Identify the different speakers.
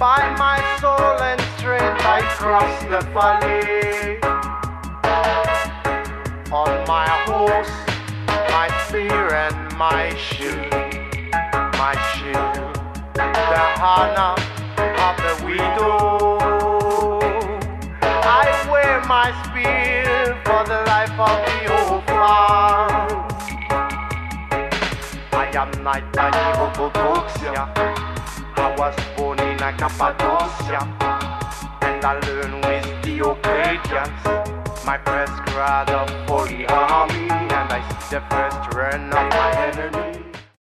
Speaker 1: By my soul and strength I cross the valley. On my horse, my spear and my shield, the honor of the widow. I wear my spear for the life of the orphans. I am Naitani Orthodoxia. I was born in a Cappadocia, and I learned with Diocletians, my first grade of Holy Army, and I see the first run of my enemy.